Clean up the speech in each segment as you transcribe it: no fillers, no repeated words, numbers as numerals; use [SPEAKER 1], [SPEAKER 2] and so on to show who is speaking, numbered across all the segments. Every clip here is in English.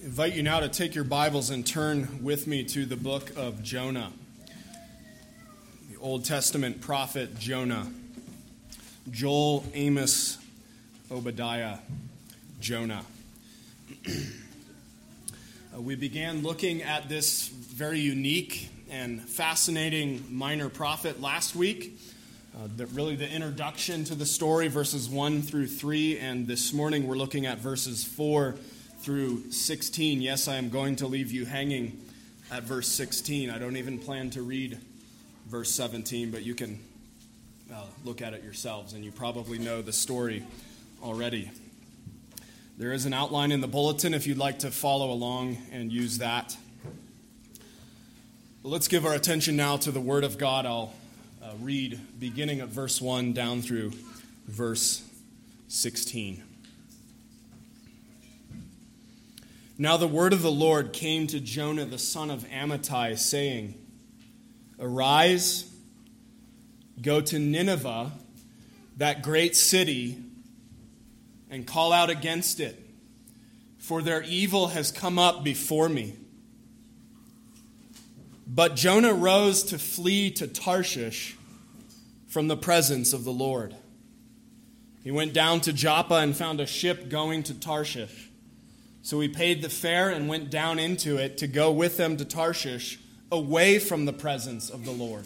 [SPEAKER 1] invite you now to take your Bibles and turn with me to the book of Jonah, the Old Testament prophet Jonah. Joel, Amos, Obadiah, Jonah. We began looking at this very unique and fascinating minor prophet last week. Really the introduction to the story, verses 1 through 3, and this morning we're looking at verses 4 through 16. Yes, I am going to leave you hanging at verse 16. I don't even plan to read verse 17, but you can look at it yourselves, and you probably know the story already. There is an outline in the bulletin if you'd like to follow along and use that. But let's give our attention now to the Word of God. I'll read beginning at verse 1 down through verse 16. Now the word of the Lord came to Jonah the son of Amittai, saying, Arise, go to Nineveh, that great city, and call out against it, for their evil has come up before me. But Jonah rose to flee to Tarshish from the presence of the Lord. He went down to Joppa and found a ship going to Tarshish. So he paid the fare and went down into it to go with them to Tarshish, away from the presence of the Lord.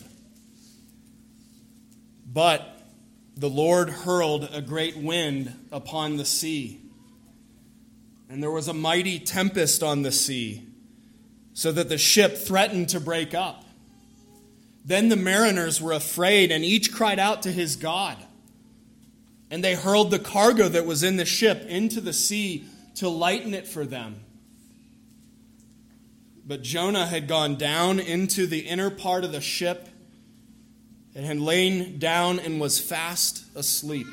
[SPEAKER 1] But the Lord hurled a great wind upon the sea, and there was a mighty tempest on the sea, so that the ship threatened to break up. Then the mariners were afraid, and each cried out to his God. And they hurled the cargo that was in the ship into the sea to lighten it for them. But Jonah had gone down into the inner part of the ship and had lain down and was fast asleep.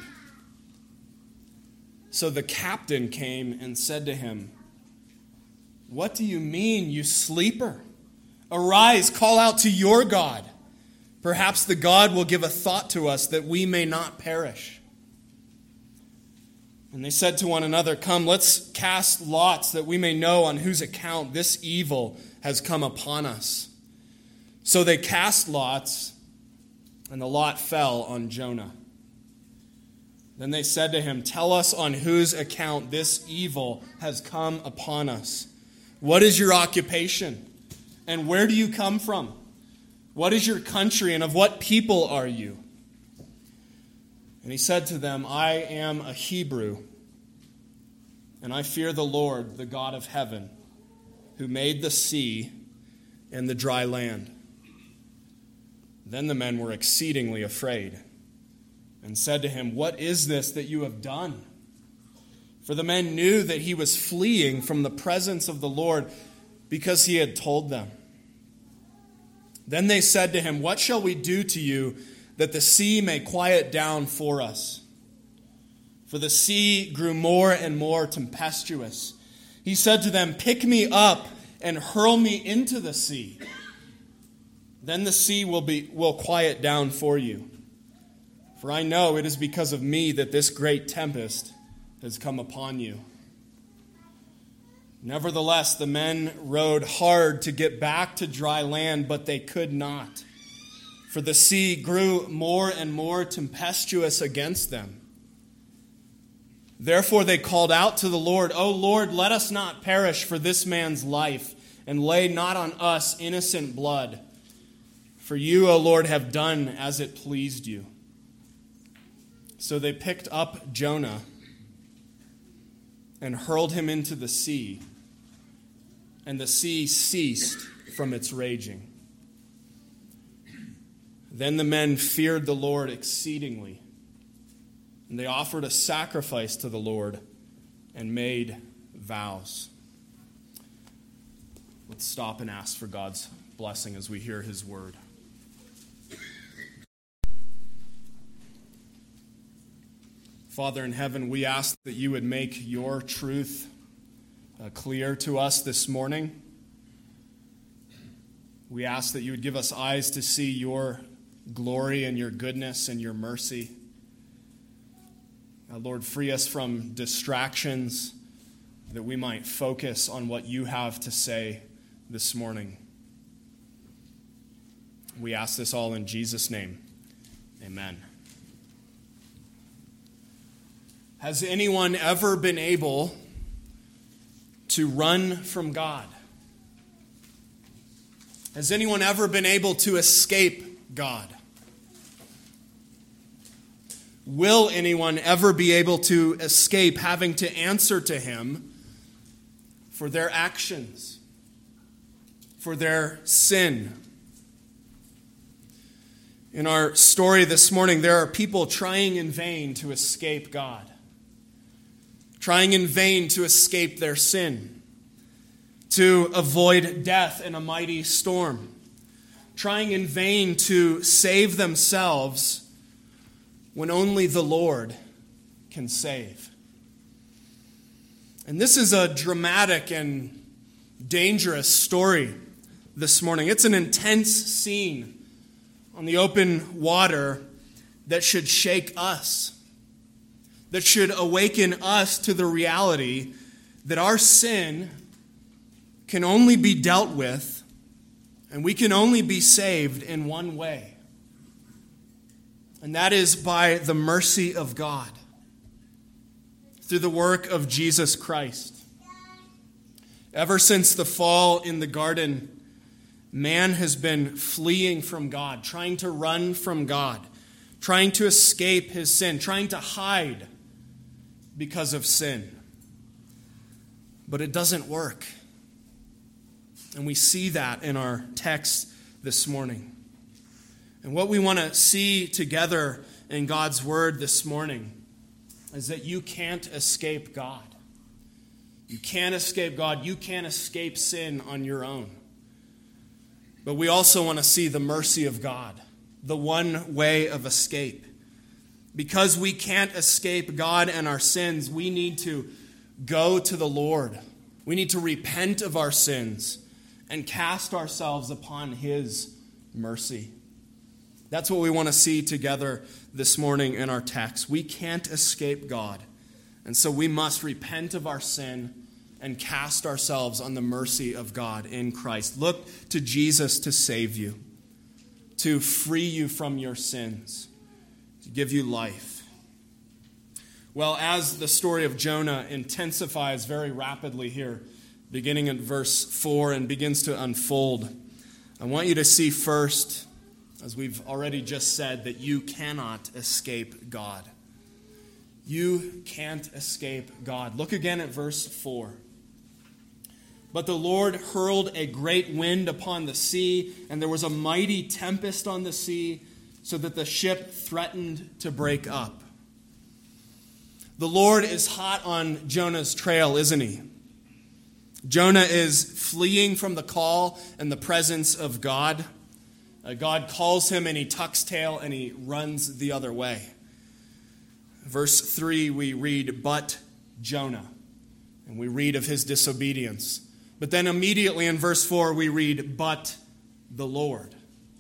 [SPEAKER 1] So the captain came and said to him, What do you mean, you sleeper? Arise, call out to your God. Perhaps the God will give a thought to us that we may not perish. And they said to one another, Come, let's cast lots that we may know on whose account this evil has come upon us. So they cast lots, and the lot fell on Jonah. Then they said to him, Tell us on whose account this evil has come upon us. What is your occupation? And where do you come from? What is your country, and of what people are you? And he said to them, I am a Hebrew, and I fear the Lord, the God of heaven, who made the sea and the dry land. Then the men were exceedingly afraid, and said to him, What is this that you have done? For the men knew that he was fleeing from the presence of the Lord, because he had told them. Then they said to him, What shall we do to you that the sea may quiet down for us? For the sea grew more and more tempestuous. He said to them, Pick me up and hurl me into the sea. Then the sea will quiet down for you. For I know it is because of me that this great tempest has come upon you. Nevertheless, the men rowed hard to get back to dry land, but they could not. For the sea grew more and more tempestuous against them. Therefore they called out to the Lord, O Lord, let us not perish for this man's life, and lay not on us innocent blood. For you, O Lord, have done as it pleased you. So they picked up Jonah and hurled him into the sea, and the sea ceased from its raging. Then the men feared the Lord exceedingly, and they offered a sacrifice to the Lord and made vows. Let's stop and ask for God's blessing as we hear his word. Father in heaven, we ask that you would make your truth clear to us this morning. We ask that you would give us eyes to see your glory and your goodness and your mercy. Lord, free us from distractions that we might focus on what you have to say this morning. We ask this all in Jesus' name. Amen. Has anyone ever been able to run from God? Has anyone ever been able to escape God? Will anyone ever be able to escape having to answer to Him for their actions, for their sin? In our story this morning, there are people trying in vain to escape God, trying in vain to escape their sin, to avoid death in a mighty storm, trying in vain to save themselves when only the Lord can save. And this is a dramatic and dangerous story this morning. It's an intense scene on the open water that should shake us, that should awaken us to the reality that our sin can only be dealt with and we can only be saved in one way. And that is by the mercy of God, through the work of Jesus Christ. Ever since the fall in the garden, man has been fleeing from God, trying to run from God, trying to escape his sin, trying to hide because of sin. But it doesn't work. And we see that in our text this morning. And what we want to see together in God's Word this morning is that you can't escape God. You can't escape God. You can't escape sin on your own. But we also want to see the mercy of God, the one way of escape. Because we can't escape God and our sins, we need to go to the Lord. We need to repent of our sins and cast ourselves upon His mercy. That's what we want to see together this morning in our text. We can't escape God, and so we must repent of our sin and cast ourselves on the mercy of God in Christ. Look to Jesus to save you, to free you from your sins, to give you life. Well, as the story of Jonah intensifies very rapidly here, beginning in verse 4 and begins to unfold, I want you to see first, as we've already just said, that you cannot escape God. You can't escape God. Look again at verse 4. But the Lord hurled a great wind upon the sea, and there was a mighty tempest on the sea, so that the ship threatened to break up. The Lord is hot on Jonah's trail, isn't he? Jonah is fleeing from the call and the presence of God. God calls him and he tucks tail and he runs the other way. Verse 3 we read, but Jonah. And we read of his disobedience. But then immediately in verse 4 we read, but the Lord.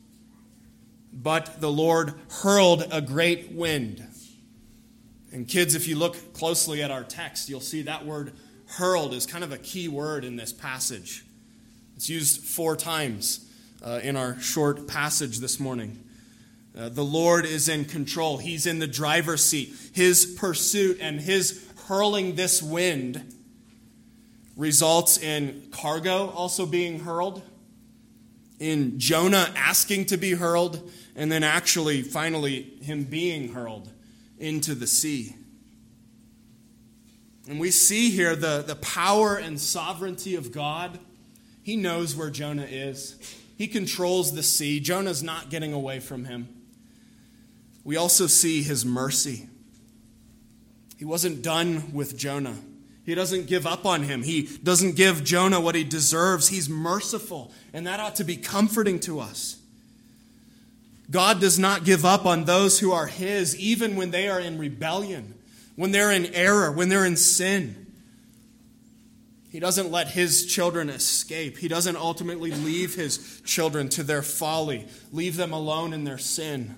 [SPEAKER 1] But the Lord hurled a great wind. And kids, if you look closely at our text, you'll see that word hurled is kind of a key word in this passage. It's used 4 times in our short passage this morning. The Lord is in control. He's in the driver's seat. His pursuit and his hurling this wind results in cargo also being hurled, in Jonah asking to be hurled, and then actually, finally, him being hurled into the sea. And we see here the power and sovereignty of God. He knows where Jonah is. He controls the sea. Jonah's not getting away from him. We also see his mercy. He wasn't done with Jonah. He doesn't give up on him. He doesn't give Jonah what he deserves. He's merciful, and that ought to be comforting to us. God does not give up on those who are his, even when they are in rebellion, when they're in error, when they're in sin. He doesn't let his children escape. He doesn't ultimately leave his children to their folly, leave them alone in their sin.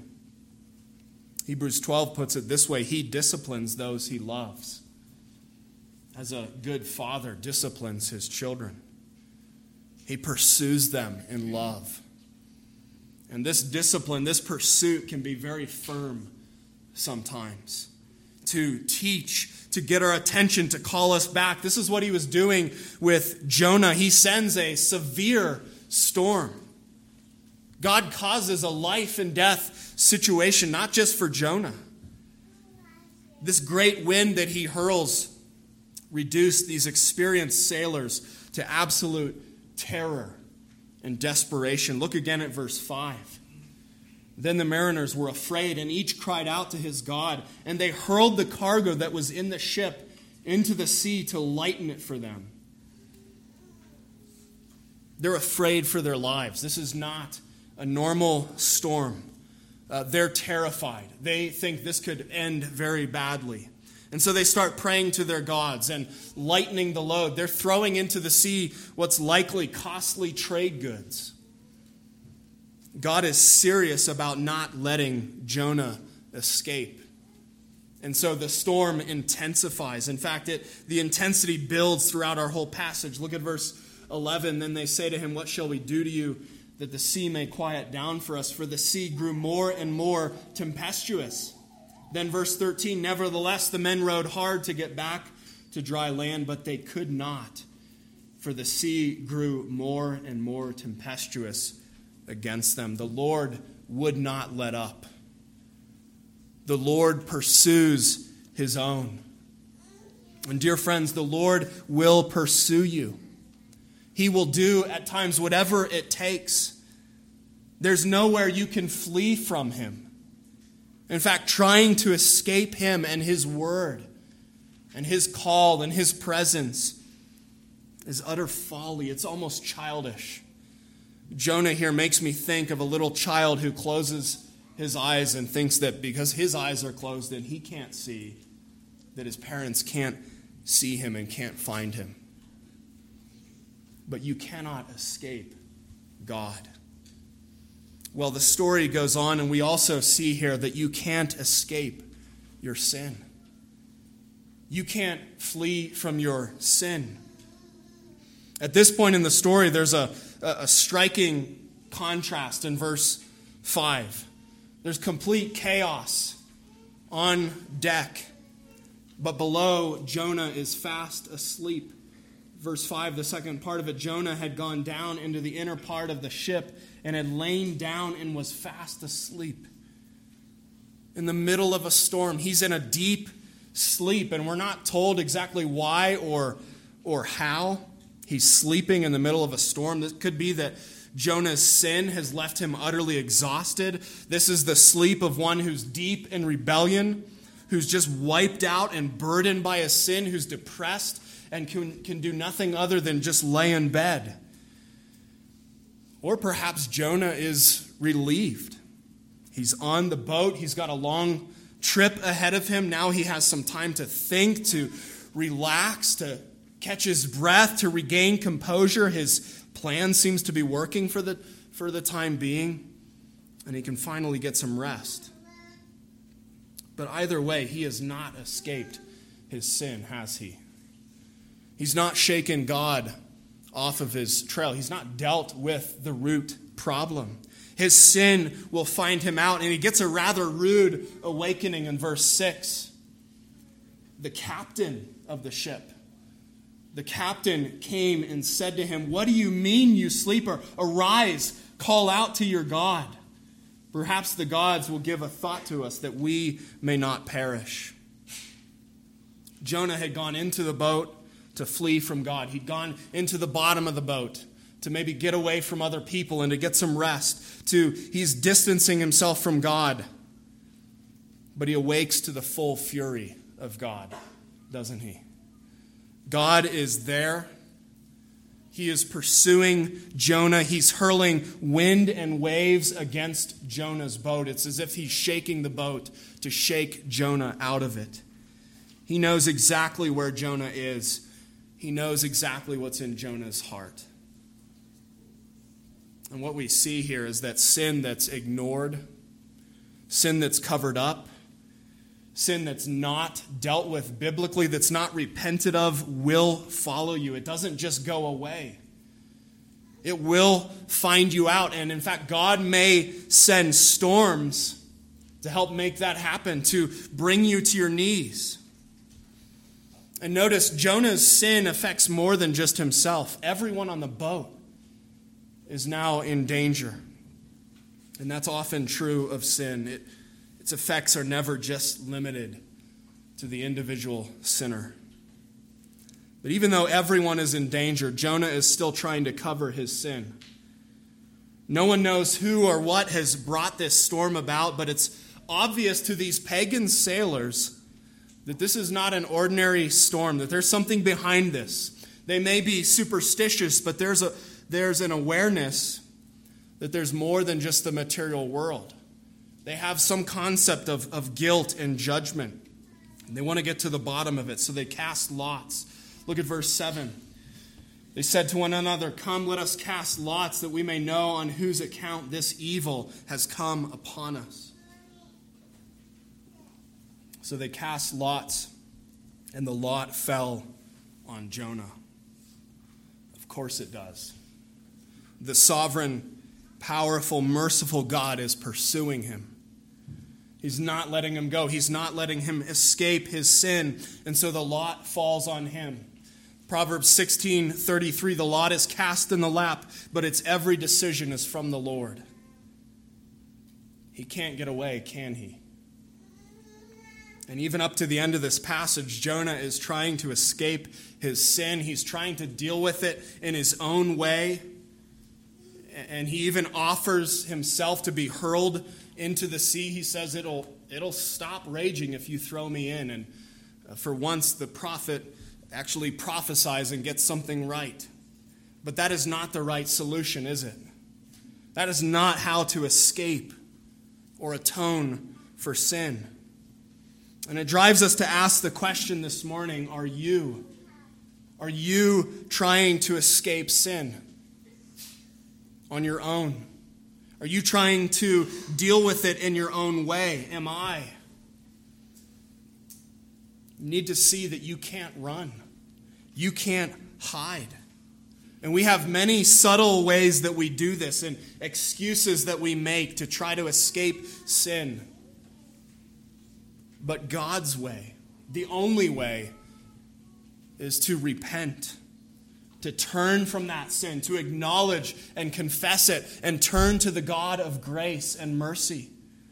[SPEAKER 1] Hebrews 12 puts it this way: he disciplines those he loves. as a good father disciplines his children. He pursues them in love. And this discipline, this pursuit can be very firm sometimes. To teach, to get our attention, to call us back. This is what he was doing with Jonah. He sends a severe storm. God causes a life and death situation, not just for Jonah. This great wind that he hurls reduced these experienced sailors to absolute terror and desperation. Look again at verse 5. Then the mariners were afraid, and each cried out to his God, and they hurled the cargo that was in the ship into the sea to lighten it for them. They're afraid for their lives. This is not a normal storm. They're terrified. They think this could end very badly. And so they start praying to their gods and lightening the load. They're throwing into the sea what's likely costly trade goods. God is serious about not letting Jonah escape. And so the storm intensifies. In fact, the intensity builds throughout our whole passage. Look at verse 11. Then they say to him, "What shall we do to you that the sea may quiet down for us?" For the sea grew more and more tempestuous. Then verse 13, "Nevertheless, the men rowed hard to get back to dry land, but they could not, for the sea grew more and more tempestuous against them." The Lord would not let up. The Lord pursues his own. And dear friends, the Lord will pursue you. He will do at times whatever it takes. There's nowhere you can flee from him. In fact, trying to escape him and his word and his call and his presence is utter folly. It's almost childish. Jonah here makes me think of a little child who closes his eyes and thinks that because his eyes are closed and he can't see, that his parents can't see him and can't find him. But you cannot escape God. Well, the story goes on, and we also see here that you can't escape your sin. You can't flee from your sin. At this point in the story, there's a striking contrast in verse 5. There's complete chaos on deck, but below, Jonah is fast asleep. Verse 5, the second part of it, Jonah had gone down into the inner part of the ship and had lain down and was fast asleep. In the middle of a storm, he's in a deep sleep, and we're not told exactly why or how he's sleeping in the middle of a storm. This could be that Jonah's sin has left him utterly exhausted. This is the sleep of one who's deep in rebellion, who's just wiped out and burdened by a sin, who's depressed and can do nothing other than just lay in bed. Or perhaps Jonah is relieved. He's on the boat. He's got a long trip ahead of him. Now he has some time to think, to relax, to catch his breath, to regain composure. His plan seems to be working for the time being, and he can finally get some rest. But either way, he has not escaped his sin, has he? He's not shaken God off of his trail. He's not dealt with the root problem. His sin will find him out, and he gets a rather rude awakening in verse 6. The captain of the ship, the captain came and said to him, "What do you mean, you sleeper? Arise, call out to your God. Perhaps the gods will give a thought to us that we may not perish." Jonah had gone into the boat to flee from God. He'd gone into the bottom of the boat to maybe get away from other people and to get some rest. He's distancing himself from God. But he awakes to the full fury of God, doesn't he? God is there. He is pursuing Jonah. He's hurling wind and waves against Jonah's boat. It's as if he's shaking the boat to shake Jonah out of it. He knows exactly where Jonah is. He knows exactly what's in Jonah's heart. And what we see here is that sin that's ignored, sin that's covered up, sin that's not dealt with biblically, that's not repented of, will follow you. It doesn't just go away. It will find you out. And in fact, God may send storms to help make that happen, to bring you to your knees. And notice, Jonah's sin affects more than just himself. Everyone on the boat is now in danger. And that's often true of sin. Its effects are never just limited to the individual sinner. But even though everyone is in danger, Jonah is still trying to cover his sin. No one knows who or what has brought this storm about, but it's obvious to these pagan sailors that this is not an ordinary storm, that there's something behind this. They may be superstitious, but there's an awareness that there's more than just the material world. They have some concept of guilt and judgment. And they want to get to the bottom of it, so they cast lots. Look at verse 7. They said to one another, "Come, let us cast lots, that we may know on whose account this evil has come upon us." So they cast lots, and the lot fell on Jonah. Of course it does. The sovereign, powerful, merciful God is pursuing him. He's not letting him go. He's not letting him escape his sin, and so the lot falls on him. Proverbs 16:33, the lot is cast in the lap, but its every decision is from the Lord. He can't get away, can he? And even up to the end of this passage, Jonah is trying to escape his sin. He's trying to deal with it in his own way. And he even offers himself to be hurled into the sea. He says, it'll stop raging if you throw me in. And for once, the prophet actually prophesies and gets something right. But that is not the right solution, is it? That is not how to escape or atone for sin. And it drives us to ask the question this morning, are you trying to escape sin on your own? Are you trying to deal with it in your own way? Am I? You need to see that you can't run. You can't hide. And we have many subtle ways that we do this and excuses that we make to try to escape sin. But God's way, the only way, is to repent, to turn from that sin, to acknowledge and confess it, and turn to the God of grace and mercy.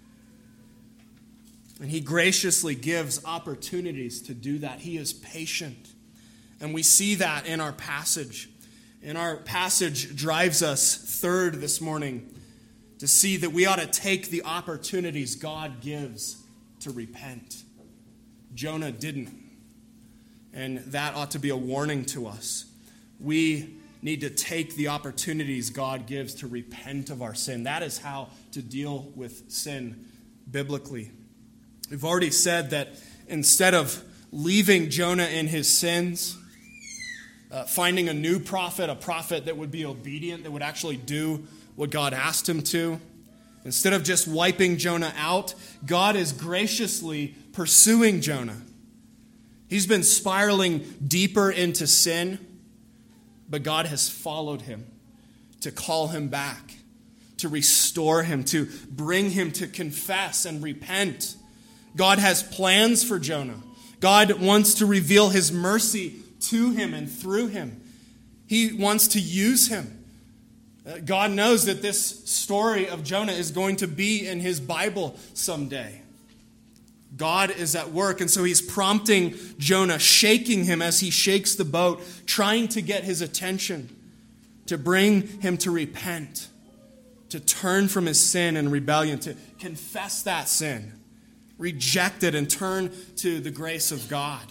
[SPEAKER 1] And He graciously gives opportunities to do that. He is patient. And we see that in our passage. And our passage drives us third this morning to see that we ought to take the opportunities God gives to repent. Jonah didn't. And that ought to be a warning to us. We need to take the opportunities God gives to repent of our sin. That is how to deal with sin biblically. We've already said that instead of leaving Jonah in his sins, finding a new prophet, a prophet that would be obedient, that would actually do what God asked him to, instead of just wiping Jonah out, God is graciously pursuing Jonah. He's been spiraling deeper into sin, but God has followed him to call him back, to restore him, to bring him to confess and repent. God has plans for Jonah. God wants to reveal His mercy to him and through him. He wants to use him. God knows that this story of Jonah is going to be in His Bible someday. God is at work, and so He's prompting Jonah, shaking him as he shakes the boat, trying to get his attention, to bring him to repent, to turn from his sin and rebellion, to confess that sin, reject it, and turn to the grace of God.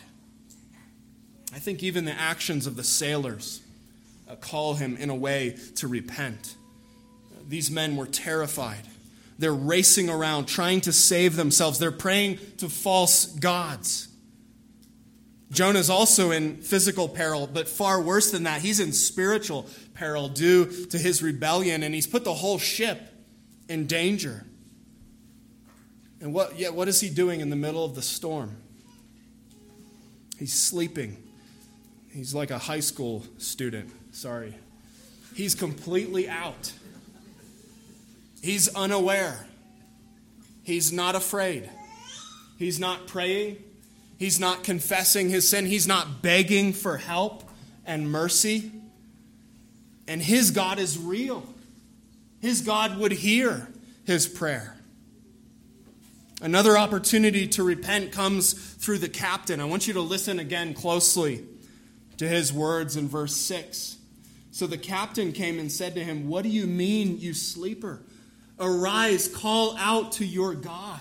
[SPEAKER 1] I think even the actions of the sailors call him in a way to repent. These men were terrified. They're racing around trying to save themselves. They're praying to false gods. Jonah's also in physical peril, but far worse than that. He's in spiritual peril due to his rebellion, and he's put the whole ship in danger. And what is he doing in the middle of the storm? He's sleeping. He's like a high school student. Sorry. He's completely out. He's unaware. He's not afraid. He's not praying. He's not confessing his sin. He's not begging for help and mercy. And his God is real. His God would hear his prayer. Another opportunity to repent comes through the captain. I want you to listen again closely to his words in verse 6. So the captain came and said to him, "What do you mean, you sleeper? Arise, call out to your God."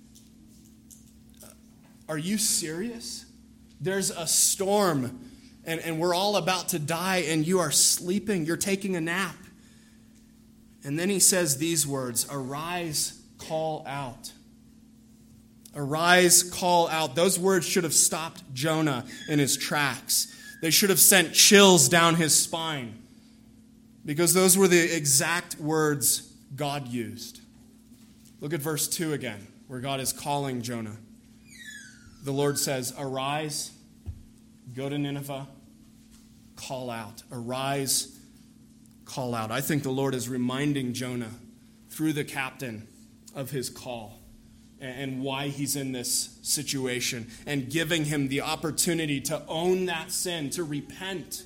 [SPEAKER 1] Are you serious? There's a storm, and we're all about to die, and you are sleeping. You're taking a nap. And then he says these words, "Arise, call out." Arise, call out. Those words should have stopped Jonah in his tracks. They should have sent chills down his spine, because those were the exact words God used. Look at verse 2 again, where God is calling Jonah. The Lord says, "Arise, go to Nineveh, call out." Arise, call out. I think the Lord is reminding Jonah through the captain of his call and why he's in this situation, and giving him the opportunity to own that sin, to repent.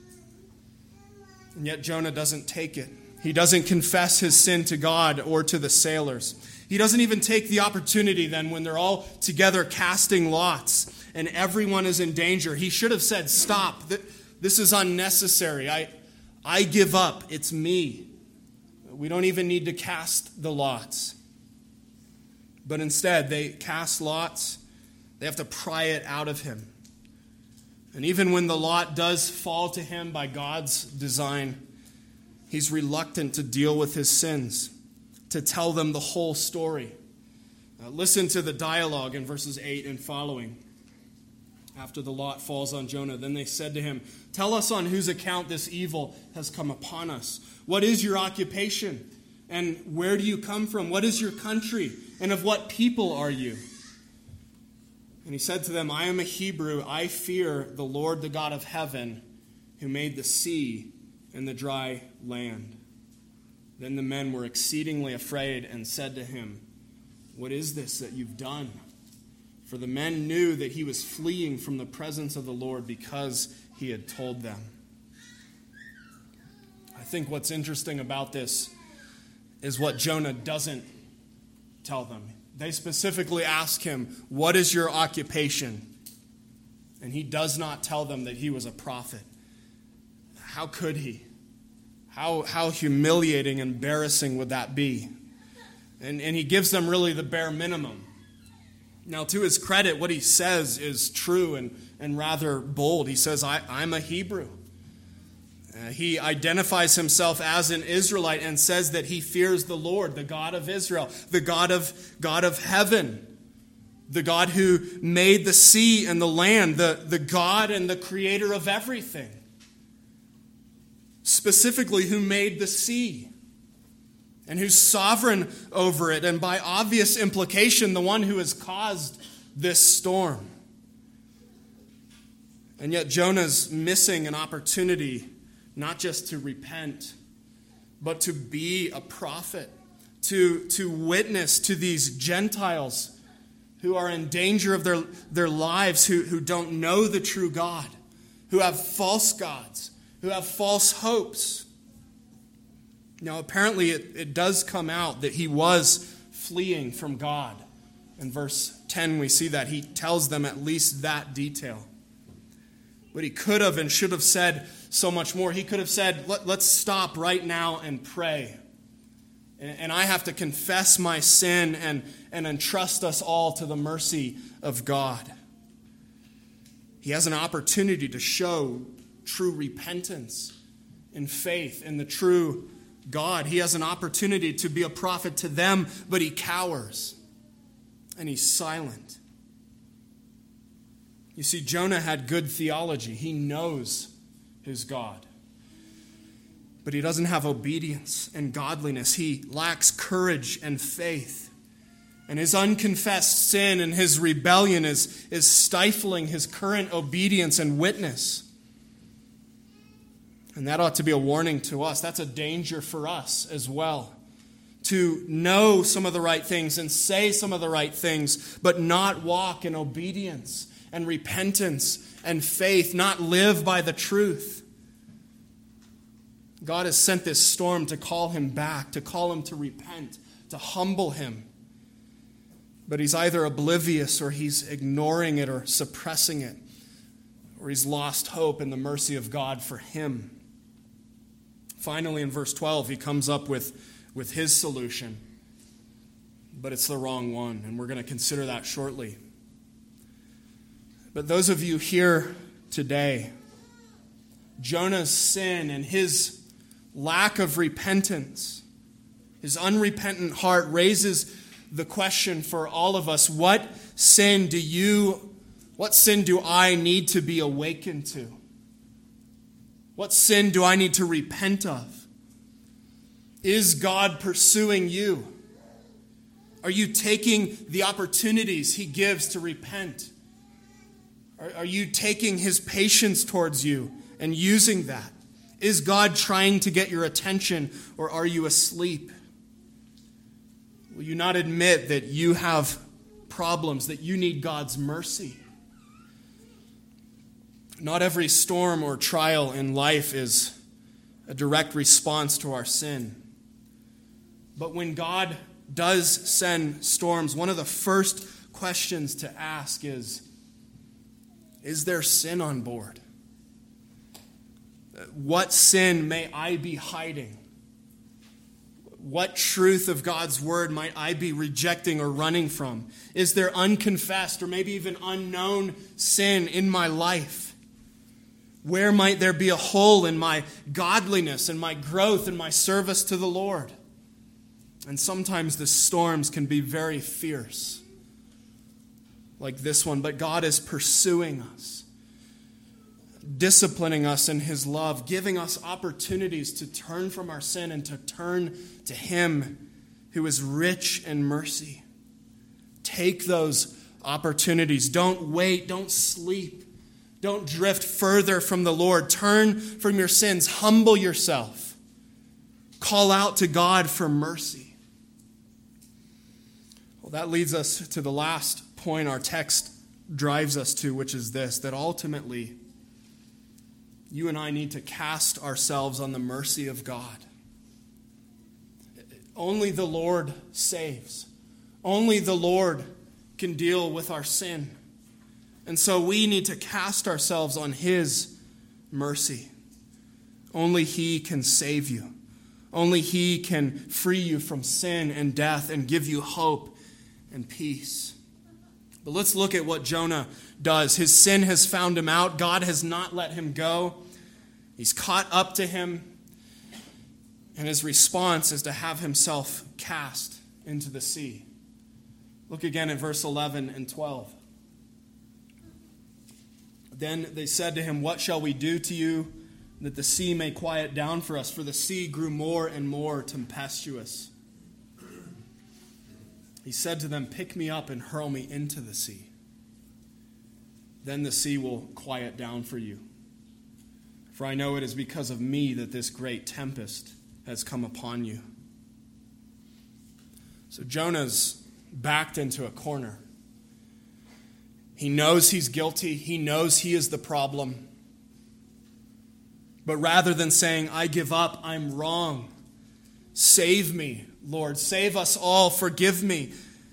[SPEAKER 1] And yet Jonah doesn't take it. He doesn't confess his sin to God or to the sailors. He doesn't even take the opportunity then when they're all together casting lots and everyone is in danger. He should have said, "Stop. This is unnecessary. I give up. It's me. We don't even need to cast the lots." But instead, they cast lots. They have to pry it out of him. And even when the lot does fall to him by God's design, he's reluctant to deal with his sins, to tell them the whole story. Listen to the dialogue in verses 8 and following. After the lot falls on Jonah, then they said to him, "Tell us on whose account this evil has come upon us. What is your occupation? And where do you come from? What is your country? And of what people are you?" And he said to them, "I am a Hebrew. I fear the Lord, the God of heaven, who made the sea and the dry land." Then the men were exceedingly afraid and said to him, "What is this that you've done?" For the men knew that he was fleeing from the presence of the Lord because he had told them. I think what's interesting about this is what Jonah doesn't tell them. They specifically ask him, "What is your occupation?" And he does not tell them that he was a prophet. How could he? How humiliating and embarrassing would that be? And he gives them really the bare minimum. Now, to his credit, what he says is true and rather bold. He says, I'm a Hebrew. He identifies himself as an Israelite and says that he fears the Lord, the God of Israel, the God of heaven, the God who made the sea and the land, the God and the creator of everything. Specifically, who made the sea and who's sovereign over it, and by obvious implication, the one who has caused this storm. And yet Jonah's missing an opportunity not just to repent, but to be a prophet, to witness to these Gentiles who are in danger of their lives, who don't know the true God, who have false gods, who have false hopes. Now, apparently it does come out that he was fleeing from God. In verse 10, we see that he tells them at least that detail. But he could have and should have said so much more. He could have said, let's stop right now and pray. And I have to confess my sin and entrust us all to the mercy of God. He has an opportunity to show true repentance and faith in the true God. He has an opportunity to be a prophet to them, but he cowers and he's silent. You see, Jonah had good theology. He knows his God. But he doesn't have obedience and godliness. He lacks courage and faith. And his unconfessed sin and his rebellion is stifling his current obedience and witness. And that ought to be a warning to us. That's a danger for us as well. To know some of the right things and say some of the right things, but not walk in obedience and repentance and faith, not live by the truth. God has sent this storm to call him back, to call him to repent, to humble him. But he's either oblivious or he's ignoring it or suppressing it, or he's lost hope in the mercy of God for him. Finally, in verse 12, he comes up with his solution, but it's the wrong one, and we're going to consider that shortly. But those of you here today, Jonah's sin and his lack of repentance, his unrepentant heart raises the question for all of us: what sin do I need to be awakened to? What sin do I need to repent of? Is God pursuing you? Are you taking the opportunities he gives to repent? Are you taking his patience towards you and using that? Is God trying to get your attention, or are you asleep? Will you not admit that you have problems, that you need God's mercy? Not every storm or trial in life is a direct response to our sin. But when God does send storms, one of the first questions to ask is there sin on board? What sin may I be hiding? What truth of God's word might I be rejecting or running from? Is there unconfessed or maybe even unknown sin in my life? Where might there be a hole in my godliness and my growth and my service to the Lord? And sometimes the storms can be very fierce, like this one, but God is pursuing us, disciplining us in his love, giving us opportunities to turn from our sin and to turn to him who is rich in mercy. Take those opportunities. Don't wait. Don't sleep. Don't drift further from the Lord. Turn from your sins. Humble yourself. Call out to God for mercy. Well, that leads us to the last point our text drives us to, which is this: that ultimately, you and I need to cast ourselves on the mercy of God. Only the Lord saves. Only the Lord can deal with our sin. And so we need to cast ourselves on his mercy. Only he can save you. Only he can free you from sin and death and give you hope and peace. But let's look at what Jonah does. His sin has found him out. God has not let him go. He's caught up to him. And his response is to have himself cast into the sea. Look again at verse 11 and 12. Then they said to him, "What shall we do to you that the sea may quiet down for us?" For the sea grew more and more tempestuous. He said to them, "Pick me up and hurl me into the sea. Then the sea will quiet down for you. For I know it is because of me that this great tempest has come upon you." So Jonah's backed into a corner. He knows he's guilty. He knows he is the problem. But rather than saying, "I give up, I'm wrong. Save me, Lord. Save us all. Forgive me,"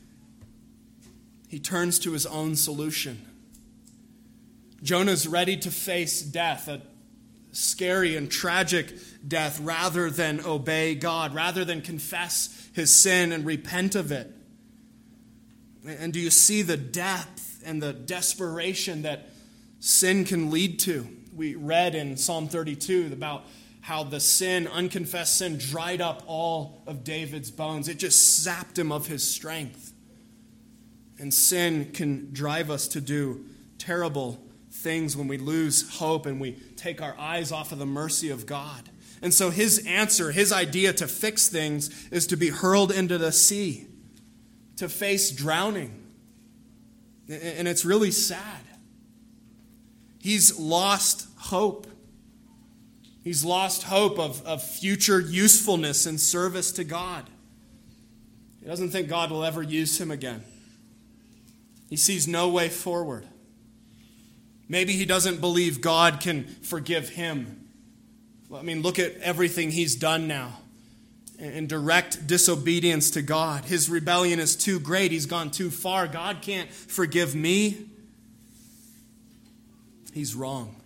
[SPEAKER 1] he turns to his own solution. Jonah's ready to face death, a scary and tragic death, rather than obey God, rather than confess his sin and repent of it. And do you see the depth and the desperation that sin can lead to? We read in Psalm 32 about how the sin, unconfessed sin, dried up all of David's bones. It just sapped him of his strength. And sin can drive us to do terrible things when we lose hope and we take our eyes off of the mercy of God. And so his answer, his idea to fix things, is to be hurled into the sea, to face drowning. And it's really sad. He's lost hope. He's lost hope of future usefulness and service to God. He doesn't think God will ever use him again. He sees no way forward. Maybe he doesn't believe God can forgive him. I mean, look at everything he's done now. In direct disobedience to God. His rebellion is too great. He's gone too far. God can't forgive me. He's wrong.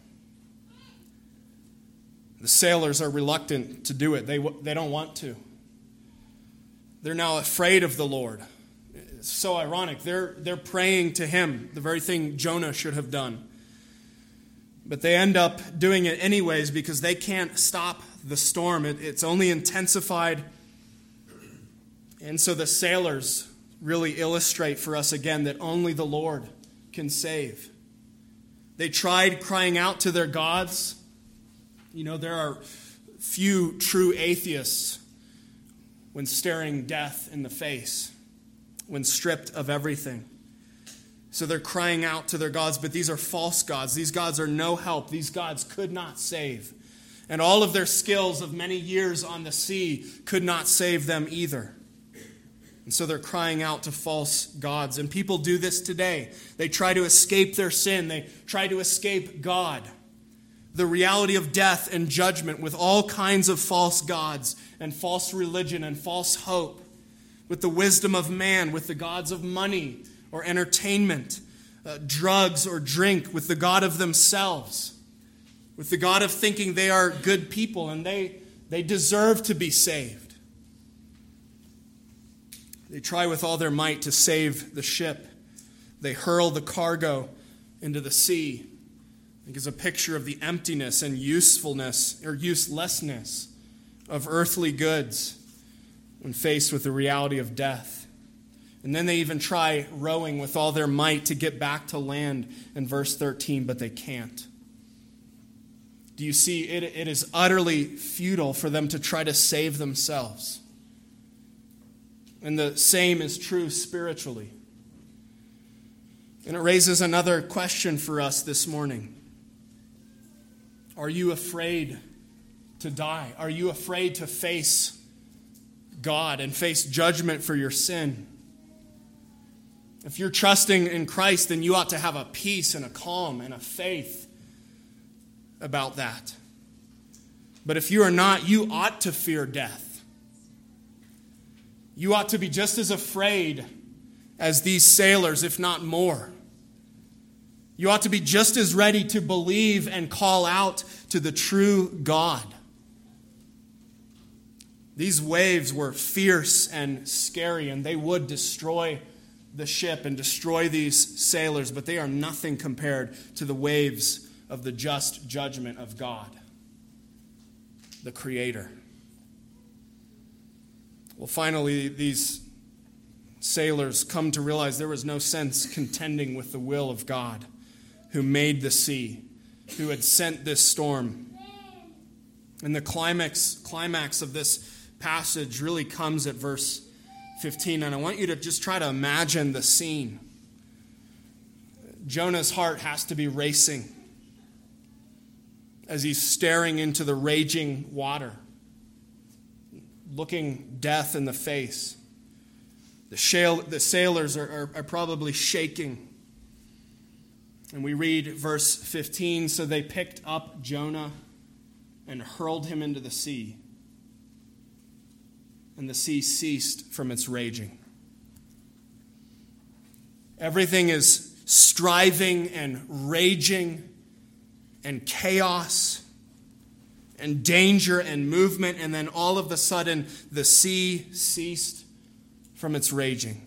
[SPEAKER 1] The sailors are reluctant to do it. They don't want to. They're now afraid of the Lord. It's so ironic. They're praying to him, the very thing Jonah should have done. But they end up doing it anyways because they can't stop the storm. It's only intensified. And so the sailors really illustrate for us again that only the Lord can save. They tried crying out to their gods. You know, there are few true atheists when staring death in the face, when stripped of everything. So they're crying out to their gods, but these are false gods. These gods are no help. These gods could not save. And all of their skills of many years on the sea could not save them either. And so they're crying out to false gods. And people do this today. They try to escape their sin. They try to escape God. The reality of death and judgment with all kinds of false gods and false religion and false hope. With the wisdom of man, with the gods of money or entertainment, drugs or drink, with the god of themselves. With the god of thinking they are good people and they deserve to be saved. They try with all their might to save the ship. They hurl the cargo into the sea. I think it's a picture of the emptiness and usefulness or uselessness of earthly goods when faced with the reality of death. And then they even try rowing with all their might to get back to land in verse 13, but they can't. Do you see, it is utterly futile for them to try to save themselves. And the same is true spiritually. And it raises another question for us this morning. Are you afraid to die? Are you afraid to face God and face judgment for your sin? If you're trusting in Christ, then you ought to have a peace and a calm and a faith about that. But if you are not, you ought to fear death. You ought to be just as afraid as these sailors, if not more. You ought to be just as ready to believe and call out to the true God. These waves were fierce and scary, and they would destroy the ship and destroy these sailors, but they are nothing compared to the waves of the just judgment of God, the Creator. Well, finally, these sailors come to realize there was no sense contending with the will of God, who made the sea, who had sent this storm. And the climax of this passage really comes at verse 15, and I want you to just try to imagine the scene. Jonah's heart has to be racing as he's staring into the raging water, looking death in the face. The sailors are probably shaking. And we read verse 15, so they picked up Jonah and hurled him into the sea. And the sea ceased from its raging. Everything is striving and raging and chaos and danger and movement, and then all of a sudden the sea ceased from its raging.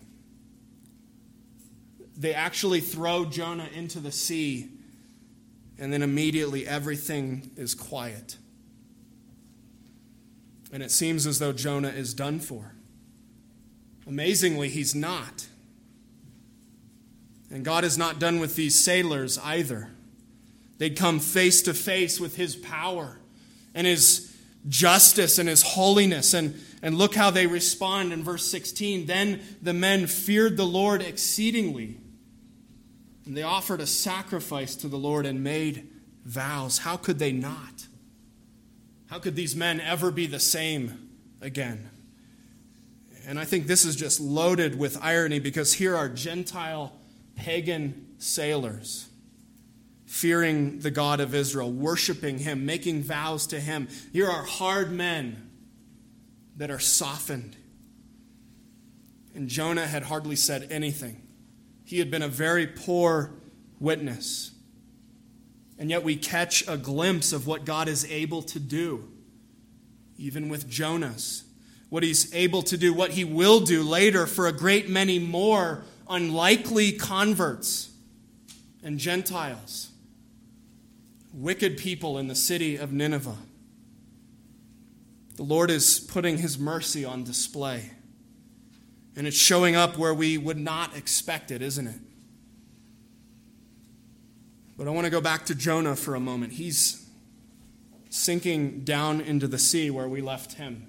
[SPEAKER 1] They actually throw Jonah into the sea, and then immediately everything is quiet. And it seems as though Jonah is done for. Amazingly, he's not. And God is not done with these sailors either. They'd come face to face with his power and his justice and his holiness. And And look how they respond in verse 16. Then the men feared the Lord exceedingly, and they offered a sacrifice to the Lord and made vows. How could they not? How could these men ever be the same again? And I think this is just loaded with irony, because here are Gentile pagan sailors fearing the God of Israel, worshiping him, making vows to him. Here are hard men that are softened. And Jonah had hardly said anything. He had been a very poor witness. And yet we catch a glimpse of what God is able to do, even with Jonah's. What he's able to do, what he will do later for a great many more unlikely converts and Gentiles, wicked people in the city of Nineveh. The Lord is putting his mercy on display. And it's showing up where we would not expect it, isn't it? But I want to go back to Jonah for a moment. He's sinking down into the sea where we left him.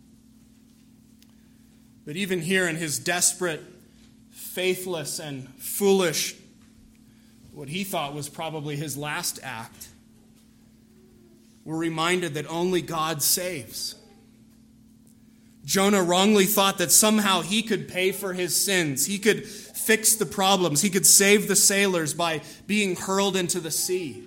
[SPEAKER 1] But even here in his desperate, faithless, and foolish, what he thought was probably his last act, we're reminded that only God saves. Jonah wrongly thought that somehow he could pay for his sins. He could fix the problems. He could save the sailors by being hurled into the sea.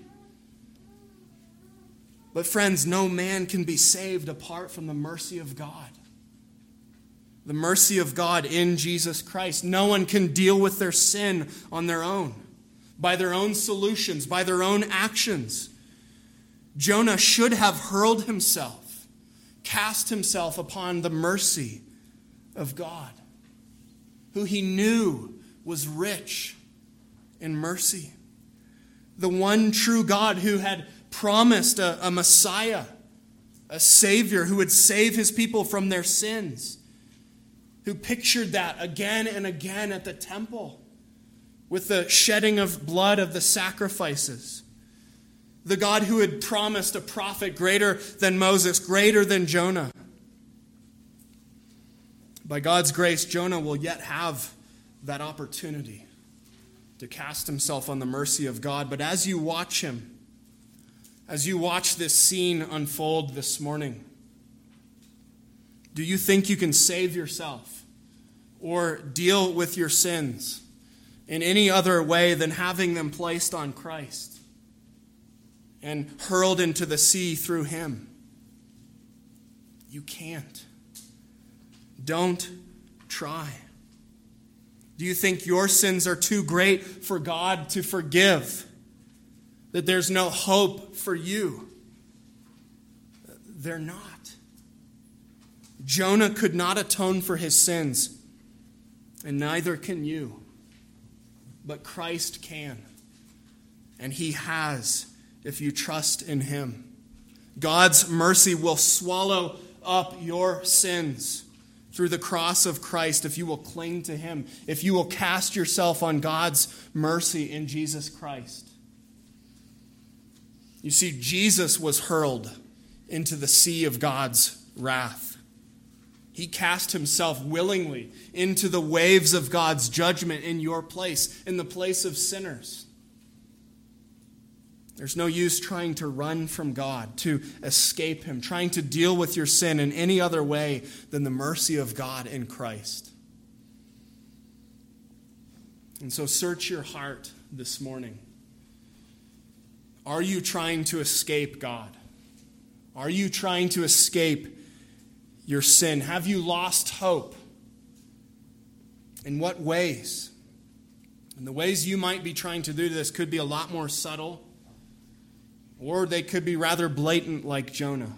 [SPEAKER 1] But friends, no man can be saved apart from the mercy of God. The mercy of God in Jesus Christ. No one can deal with their sin on their own, by their own solutions, by their own actions. Jonah should have hurled himself, cast himself upon the mercy of God, who he knew was rich in mercy. The one true God who had promised a Messiah, a Savior who would save his people from their sins, who pictured that again and again at the temple with the shedding of blood of the sacrifices. The God who had promised a prophet greater than Moses, greater than Jonah. By God's grace, Jonah will yet have that opportunity to cast himself on the mercy of God. But as you watch him, as you watch this scene unfold this morning, do you think you can save yourself or deal with your sins in any other way than having them placed on Christ and hurled into the sea through him? You can't. Don't try. Do you think your sins are too great for God to forgive? That there's no hope for you? They're not. Jonah could not atone for his sins, and neither can you. But Christ can, and he has, if you trust in him. God's mercy will swallow up your sins through the cross of Christ if you will cling to him, if you will cast yourself on God's mercy in Jesus Christ. You see, Jesus was hurled into the sea of God's wrath. He cast himself willingly into the waves of God's judgment in your place, in the place of sinners. There's no use trying to run from God, to escape him, trying to deal with your sin in any other way than the mercy of God in Christ. And so search your heart this morning. Are you trying to escape God? Are you trying to escape your sin? Have you lost hope? In what ways? And the ways you might be trying to do this could be a lot more subtle, or they could be rather blatant like Jonah.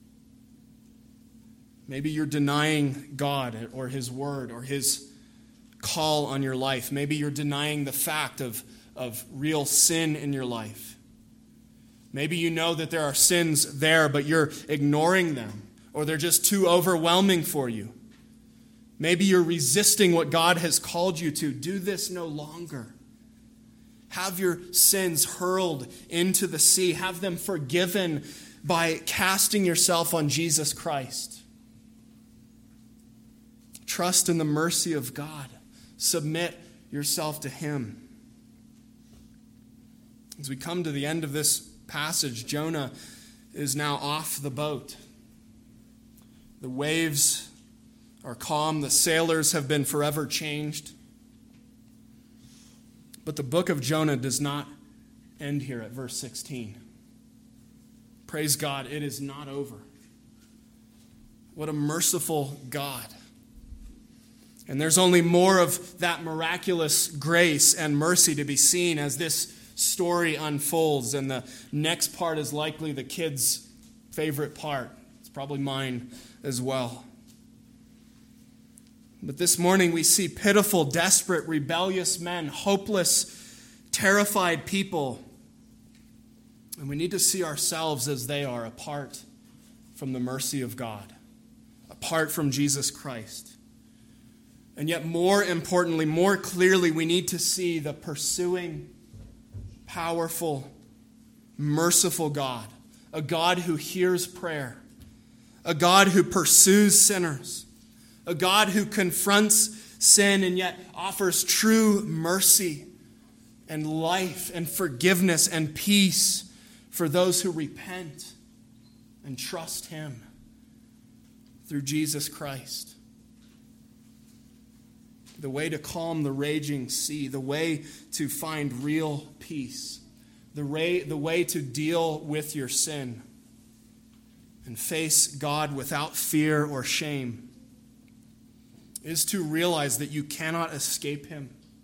[SPEAKER 1] Maybe you're denying God or his word or his call on your life. Maybe you're denying the fact of real sin in your life. Maybe you know that there are sins there, but you're ignoring them, or they're just too overwhelming for you. Maybe you're resisting what God has called you to. Do this no longer. Have your sins hurled into the sea. Have them forgiven by casting yourself on Jesus Christ. Trust in the mercy of God. Submit yourself to him. As we come to the end of this passage, Jonah is now off the boat. The waves are calm. The sailors have been forever changed. But the book of Jonah does not end here at verse 16. Praise God, it is not over. What a merciful God. And there's only more of that miraculous grace and mercy to be seen as this story unfolds. And the next part is likely the kids' favorite part. It's probably mine as well. But this morning we see pitiful, desperate, rebellious men, hopeless, terrified people. And we need to see ourselves as they are, apart from the mercy of God, apart from Jesus Christ. And yet more importantly, more clearly, we need to see the pursuing, powerful, merciful God, a God who hears prayer, a God who pursues sinners, a God who confronts sin and yet offers true mercy and life and forgiveness and peace for those who repent and trust him through Jesus Christ. The way to calm the raging sea, the way to find real peace, the way to deal with your sin and face God without fear or shame is to realize that you cannot escape him.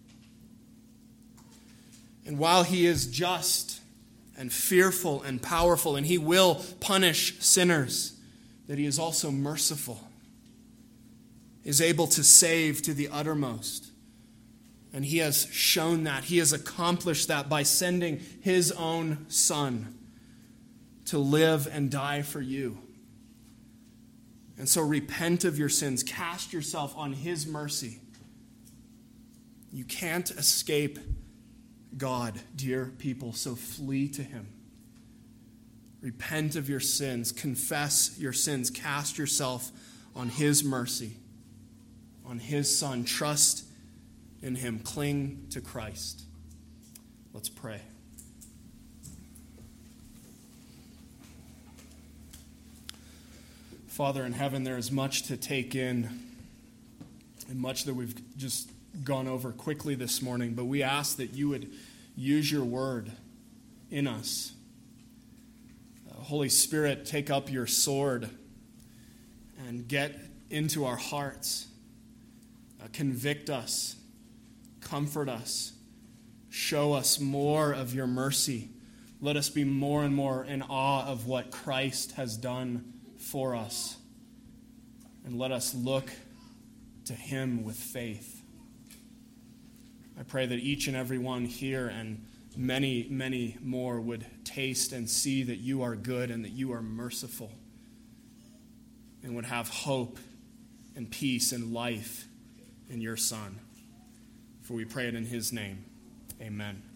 [SPEAKER 1] And while he is just and fearful and powerful, and he will punish sinners, that he is also merciful, is able to save to the uttermost. And he has shown that. He has accomplished that by sending his own Son to live and die for you. And so repent of your sins. Cast yourself on his mercy. You can't escape God, dear people, so flee to him. Repent of your sins. Confess your sins. Cast yourself on his mercy, on his Son. Trust in him. Cling to Christ. Let's pray. Father in heaven, there is much to take in and much that we've just gone over quickly this morning, but we ask that you would use your word in us. Holy Spirit, take up your sword and get into our hearts. Convict us, comfort us, show us more of your mercy. Let us be more and more in awe of what Christ has done for us. And let us look to him with faith. I pray that each and every one here and many, many more would taste and see that you are good and that you are merciful, and would have hope and peace and life in your Son. For we pray it in his name. Amen.